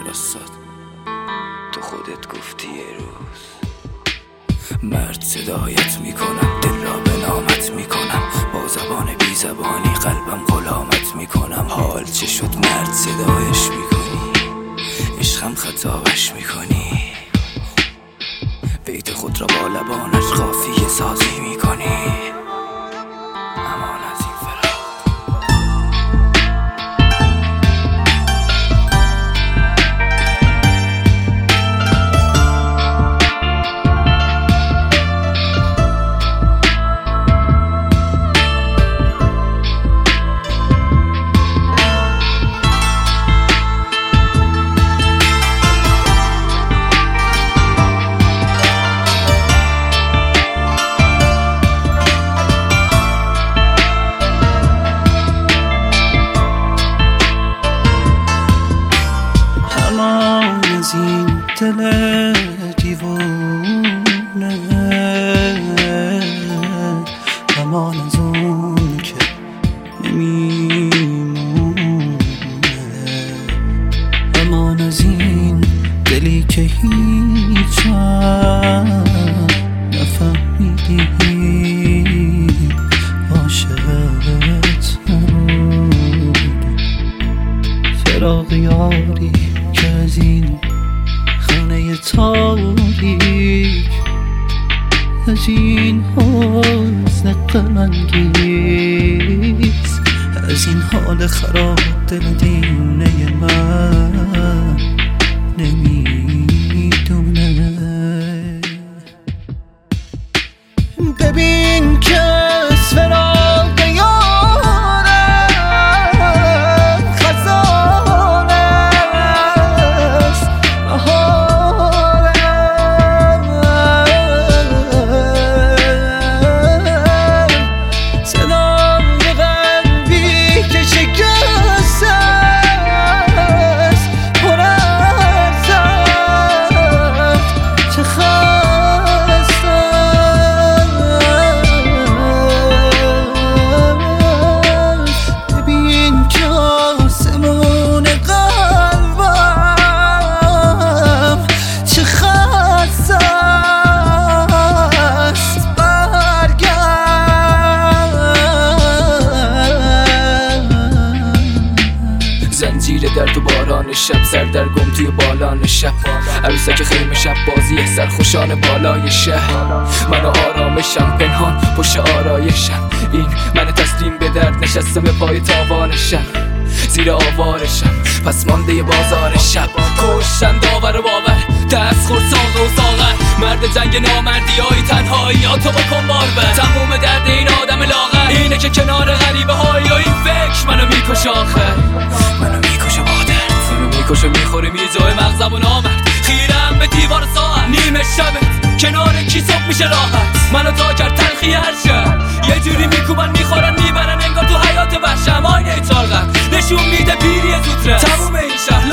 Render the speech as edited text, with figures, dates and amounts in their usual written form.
وسط تو خودت گفتی یه روز مرد صدایت میکنم، دل را به نامت میکنم، با زبان بی زبانی قلبم غلامت میکنم. حال چه شد مرد صدایش میکنی، عشقم خطابش میکنی، بیت خود را با لبانش قافیه سازی میکنی. امان از این فراق از این دل دیوونه، امان از اون که نمیمونه، امان از این دلی که هیچ نفهمیدی عاشقت نبود. فراق یاری که از این خانه تاریک، از این حزن غم انگیز، از این حال خراب دل دیونه من نمیدونه. ببین که از فراق یارم خزانه است، بهارم صدای قلبی که شکست است، پر از درد چه خسته است. ببین که آسمون قلبم چه خسته است، برگرد. زنجیر درد و باران شب، سردرگم توی بالان شب، عروسک خیمه شب بازی سرخوشان بالای شهر. من آرامشم پنهان پشت آرایشم، این من تسلیم به درد نشسته به پای تاوانشم، زیر آوارشم پس مانده بازار شب. کشتن داور و باور، دست خورد ساقه و ساغر، مرد جنگ نامردی های تنهایی ها تو بکن باربر. تموم درد این آدم لاغر اینه که کنار غریبه های و این فکر منو میکشه، آخر منو میکشه با درد، منو میکشه میخوره میجای مغزم و نامرد. خیرم به دیوار ساعت نیمه شبت، کنار کی صبح میشه راحت. منو تا کرد تلخی هر شب، یه جوری میکوبن میخورن میبرن انگار تو حیات وحشم. آینه چارقم نشون میده پیری زودرس، تموم این شهر